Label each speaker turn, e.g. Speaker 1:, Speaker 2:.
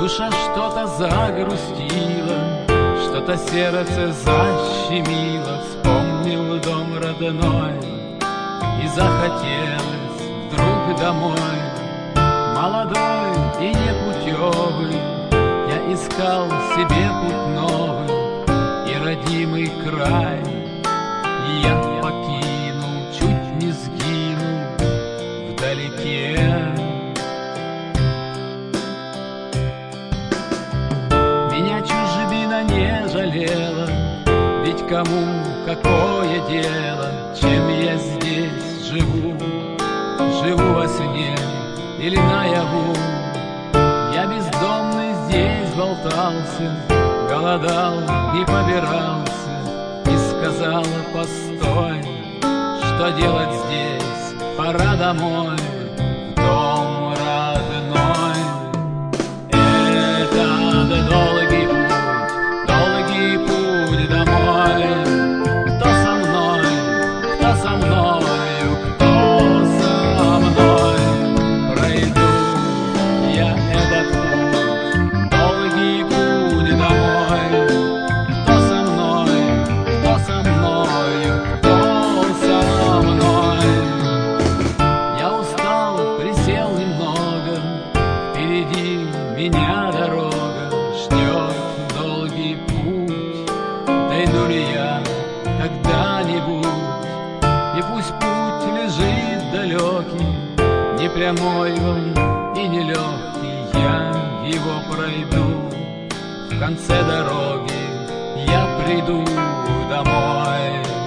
Speaker 1: Душа что-то загрустила, что-то сердце защемило. Вспомнил дом родной и захотелось вдруг домой. Молодой и непутевый, я искал себе путь новый и родимый край. Я покинул, чуть не сгинул вдалеке. Меня чужбина не жалела, ведь кому какое дело, чем я здесь живу. Живу во сне или наяву. Я бездомный здесь болтался, голодал и побирался. И сказала: постой, что делать здесь, пора домой, в дом родной. Это долгий путь домой. Кто со мной, кто со мною, кто со мной? Пройду я этот путь, долгий путь домой. Кто со мной, кто со мною, кто со мной? Я устал, присел немного, впереди меня дорога ждет долгий путь. Дойду ли я когда-нибудь? И пусть путь лежит далекий, не прямой он и не легкий, я его пройду. В конце дороги я приду домой.